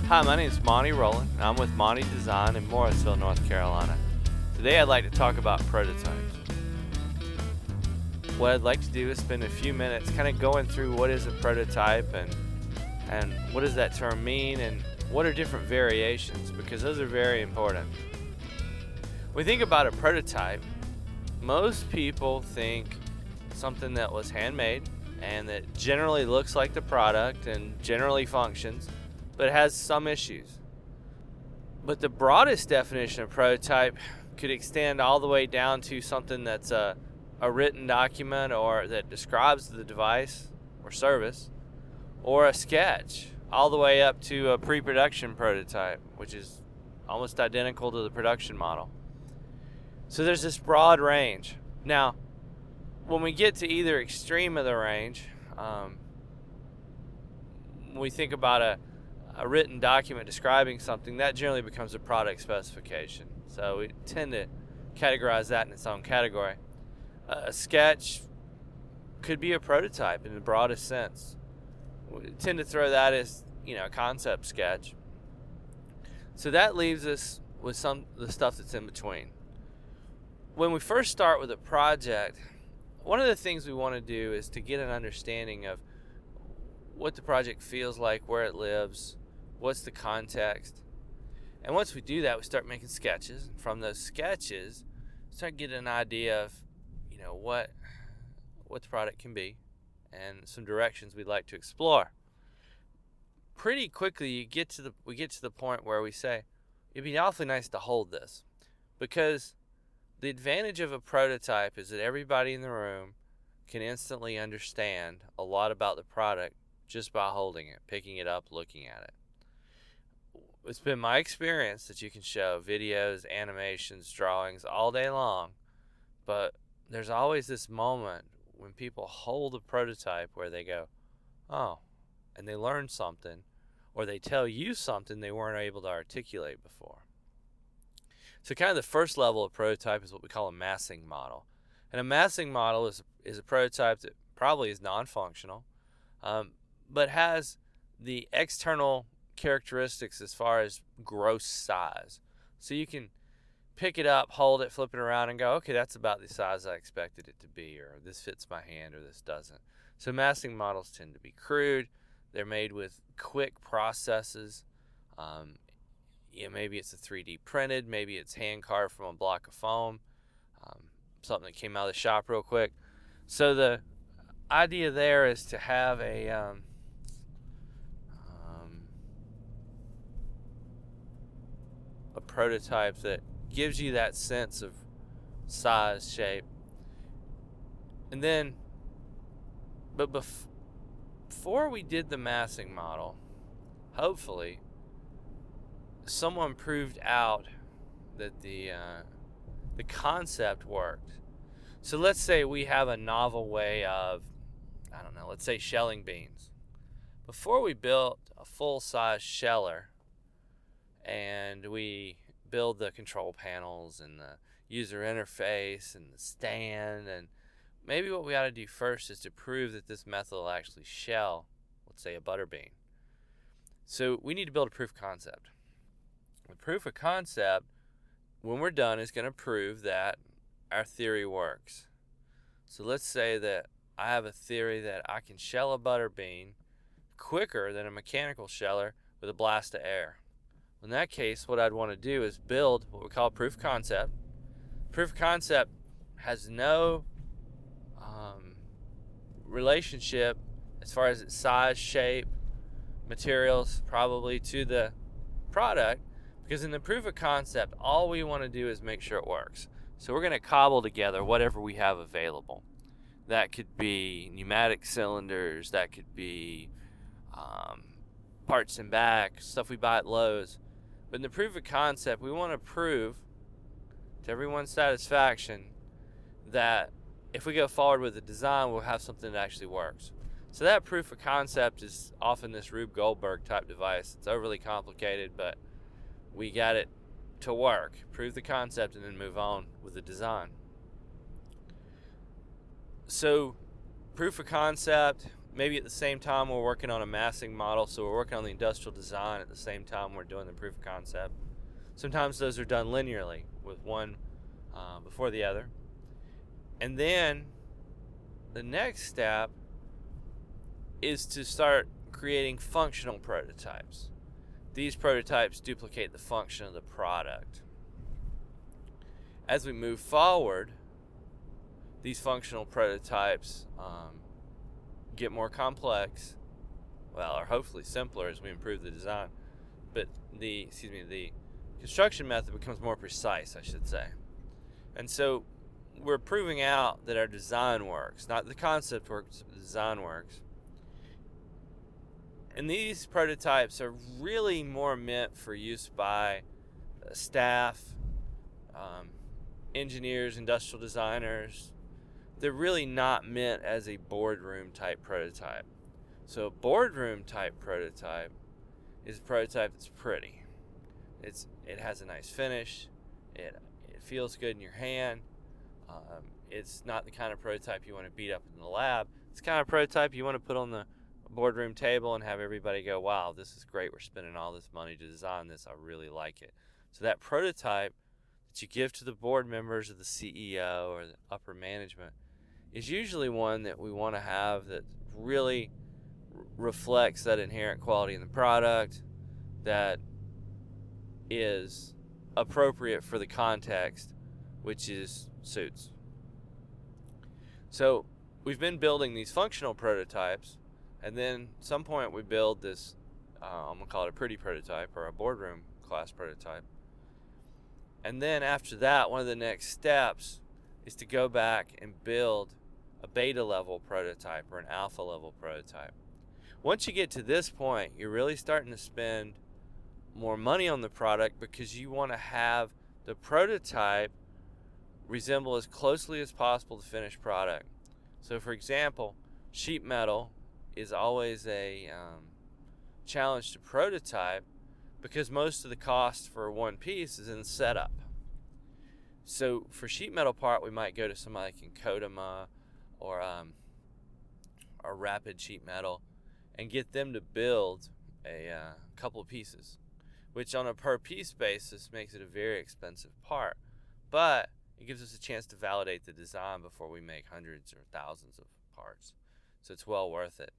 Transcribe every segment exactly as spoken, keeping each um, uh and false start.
Hi, my name is Monty Rowland, and I'm with Monty Design in Morrisville, North Carolina. Today I'd like to talk about prototypes. What I'd like to do is spend a few minutes kind of going through what is a prototype and and what does that term mean and what are different variations, because those are very important. When we think about a prototype, most people think something that was handmade and that generally looks like the product and generally functions, but it has some issues. But the broadest definition of prototype could extend all the way down to something that's a, a written document or that describes the device or service, or a sketch, all the way up to a pre-production prototype, which is almost identical to the production model. So there's this broad range. Now, when we get to either extreme of the range, um, when we think about a a written document describing something, that generally becomes a product specification. So we tend to categorize that in its own category. Uh, a sketch could be a prototype in the broadest sense. We tend to throw that as, you know, a concept sketch. So that leaves us with some of the stuff that's in between. When we first start with a project, one of the things we want to do is to get an understanding of what the project feels like, where it lives, what's the context. And once we do that, we start making sketches. From those sketches, start getting an idea of, you know, what what the product can be and some directions we'd like to explore. Pretty quickly, you get to the we get to the point where we say, it'd be awfully nice to hold this, because the advantage of a prototype is that everybody in the room can instantly understand a lot about the product just by holding it, picking it up, looking at it. It's been my experience that you can show videos, animations, drawings all day long, but there's always this moment when people hold a prototype where they go, oh, and they learn something, or they tell you something they weren't able to articulate before. So kind of the first level of prototype is what we call a massing model. And a massing model is, is a prototype that probably is non-functional, um, but has the external characteristics as far as gross size. So you can pick it up, hold it, flip it around, and go, okay, that's about the size I expected it to be, or this fits my hand, or this doesn't. So massing models tend to be crude. They're made with quick processes. Um, yeah, maybe it's a three D printed, maybe it's hand carved from a block of foam, um, something that came out of the shop real quick. So the idea there is to have a um, a prototype that gives you that sense of size, shape. And then, but bef- before we did the massing model, hopefully, someone proved out that the uh, the concept worked. So let's say we have a novel way of, I don't know, let's say shelling beans. Before we built a full-size sheller, and we build the control panels and the user interface and the stand, and maybe what we ought to do first is to prove that this method will actually shell, let's say, a butter bean. So we need to build a proof of concept. The proof of concept, when we're done, is going to prove that our theory works. So let's say that I have a theory that I can shell a butter bean quicker than a mechanical sheller with a blast of air. In that case, what I'd want to do is build what we call proof of concept. Proof of concept has no um, relationship as far as its size, shape, materials, probably to the product, because in the proof of concept, all we want to do is make sure it works. So we're going to cobble together whatever we have available. That could be pneumatic cylinders, that could be um, parts and back, stuff we buy at Lowe's. But in the proof of concept, we want to prove to everyone's satisfaction that if we go forward with the design, we'll have something that actually works. So that proof of concept is often this Rube Goldberg type device. It's overly complicated, but we got it to work. Prove the concept and then move on with the design. So proof of concept, maybe at the same time we're working on a massing model, so we're working on the industrial design at the same time we're doing the proof of concept. Sometimes those are done linearly, with one uh, before the other. And then the next step is to start creating functional prototypes. These prototypes duplicate the function of the product. As we move forward, these functional prototypes um, get more complex, well, or hopefully simpler as we improve the design. But the, excuse me, the construction method becomes more precise, I should say. And so we're proving out that our design works, not the concept works, but the design works. And these prototypes are really more meant for use by staff, um, engineers, industrial designers. They're really not meant as a boardroom type prototype. So a boardroom type prototype is a prototype that's pretty. It's it has a nice finish. It it feels good in your hand. Um, it's not the kind of prototype you want to beat up in the lab. It's the kind of prototype you want to put on the boardroom table and have everybody go, wow, this is great. We're spending all this money to design this. I really like it. So that prototype that you give to the board members of the C E O or the upper management is usually one that we want to have that really r- reflects that inherent quality in the product, that is appropriate for the context, which is suits. So we've been building these functional prototypes, and then at some point we build this, uh, I'm going to call it a pretty prototype or a boardroom class prototype. And then after that, one of the next steps is to go back and build a beta level prototype or an alpha level prototype. Once you get to this point, you're really starting to spend more money on the product because you want to have the prototype resemble as closely as possible the finished product. So for example, sheet metal is always a um, challenge to prototype because most of the cost for one piece is in setup. So for sheet metal part, we might go to somebody like Kodama or um, or Rapid Sheet Metal and get them to build a uh, couple of pieces, which on a per piece basis makes it a very expensive part. But it gives us a chance to validate the design before we make hundreds or thousands of parts. So it's well worth it.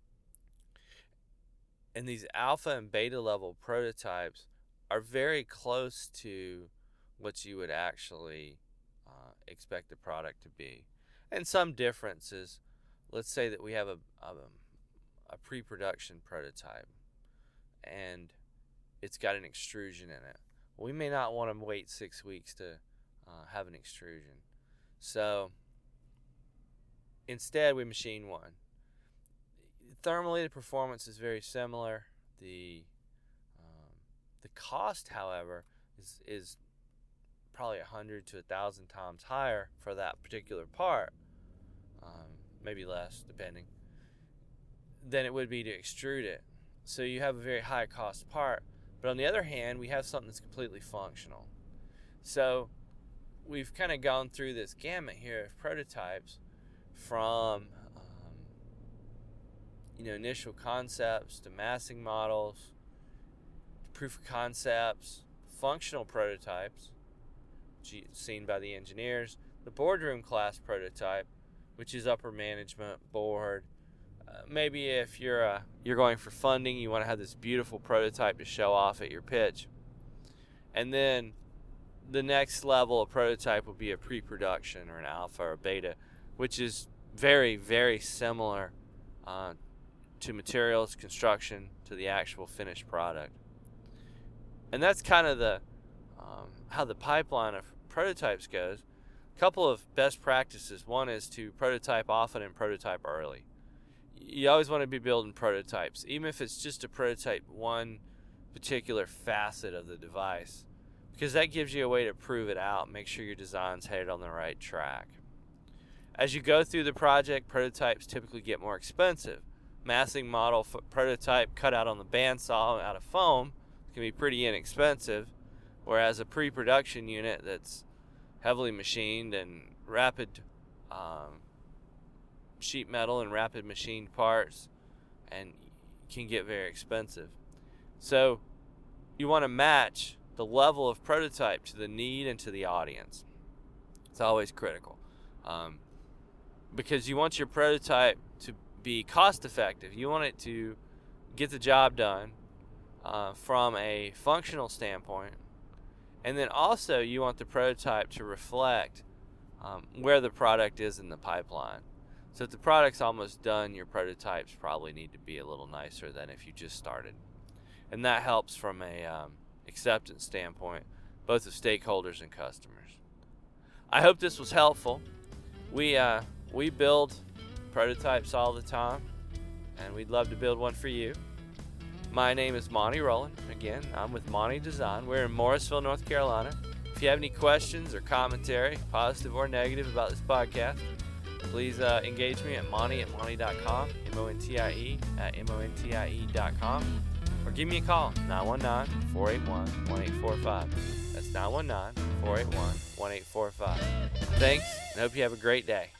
And these alpha and beta level prototypes are very close to what you would actually uh, expect the product to be. And some differences, let's say that we have a, a, a pre-production prototype and it's got an extrusion in it. We may not want to wait six weeks to uh, have an extrusion. So instead we machine one. Thermally, the performance is very similar. The um, the cost, however, is is probably a hundred to a thousand times higher for that particular part, um, maybe less, depending, than it would be to extrude it. So you have a very high cost part. But on the other hand, we have something that's completely functional. So we've kind of gone through this gamut here of prototypes from you know, initial concepts to massing models, to proof of concepts, functional prototypes, seen by the engineers, the boardroom class prototype, which is upper management, board. Uh, maybe if you're uh, you're going for funding, you want to have this beautiful prototype to show off at your pitch. And then the next level of prototype will be a pre-production or an alpha or a beta, which is very, very similar uh, to materials, construction, to the actual finished product. And that's kind of the um, how the pipeline of prototypes goes. A couple of best practices. One is to prototype often and prototype early. You always want to be building prototypes, even if it's just to prototype one particular facet of the device, because that gives you a way to prove it out, make sure your design's headed on the right track. As you go through the project, prototypes typically get more expensive. Massing model f- prototype cut out on the bandsaw out of foam can be pretty inexpensive, whereas a pre-production unit that's heavily machined and rapid um, sheet metal and rapid machined parts, and can get very expensive. So you want to match the level of prototype to the need and to the audience. It's always critical, um, because you want your prototype to be cost effective. You want it to get the job done uh, from a functional standpoint, and then also you want the prototype to reflect um, where the product is in the pipeline. So if the product's almost done, your prototypes probably need to be a little nicer than if you just started. And that helps from a um, acceptance standpoint, both of stakeholders and customers. I hope this was helpful. We uh, we build prototypes all the time, and we'd love to build one for you. My name is Monty Rowland. Again, I'm with Monty Design. We're in Morrisville, North Carolina. If you have any questions or commentary, positive or negative, about this podcast, please uh, engage me at monty at monty dot com, M O N T I E at M O N T I E dot com, or give me a call, nine one nine, four eight one, one eight four five. That's nine one nine, four eight one, one eight four five. Thanks, and hope you have a great day.